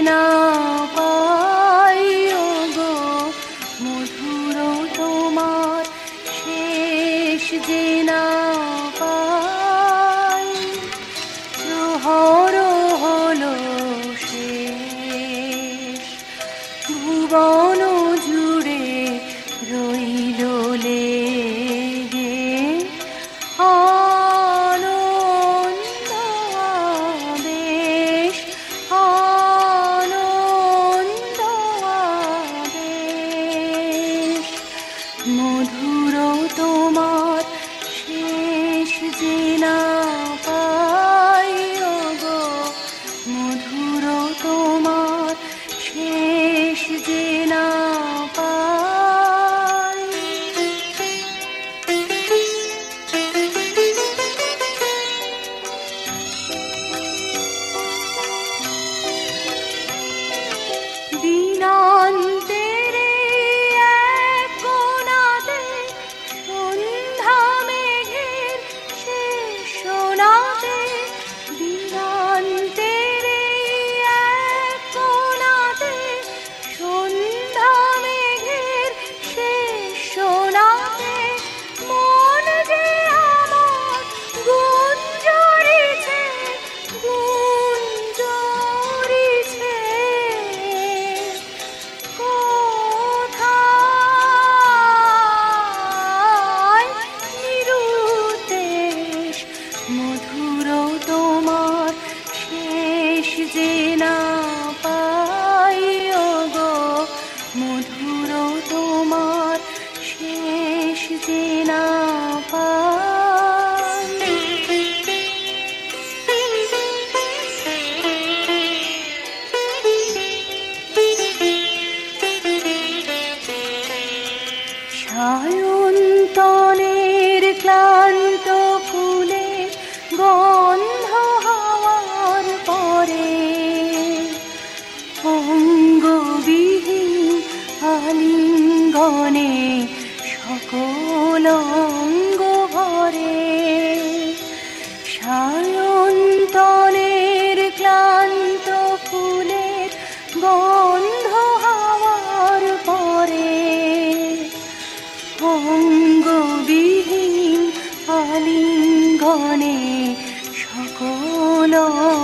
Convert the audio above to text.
না পাই ওগো মধুর তোমার শেষ যে না পাই, প্রহর হলো শেষ, ভুবন জুড়ে রইল লেগে আনন্দ আবেশ, আনন্দ আবেশ। মধুর তোমার শেষ যে না পাই ওগো মধুর তোমার শেষ যে না পাই। দিনান্তের এক কোণাতে সন্ধ্যা মেঘের শেষ সোনাতে, দিনান্তের এক কোণাতে সন্ধ্যা মেঘের শেষ সোনাতে, মন যে আমার গুঞ্জরিছে গুঞ্জরিছে, কোথায় নিরুদ্দেশ মধুর তোমার শেষ যে না পাই ওগো মধুর তোমার শেষ যে না পাই। সায়ন্তনের ক্লান্ত ফুলে গন্ধ হাওয়ার পরে, অঙ্গবিহীন আলিঙ্গনে সকল অঙ্গ ভরে। সায়ন্তনের ক্লান্ত ফুলের গন্ধ হাওয়ার পরে, অঙ্গবিহীন আলিঙ্গনে সকল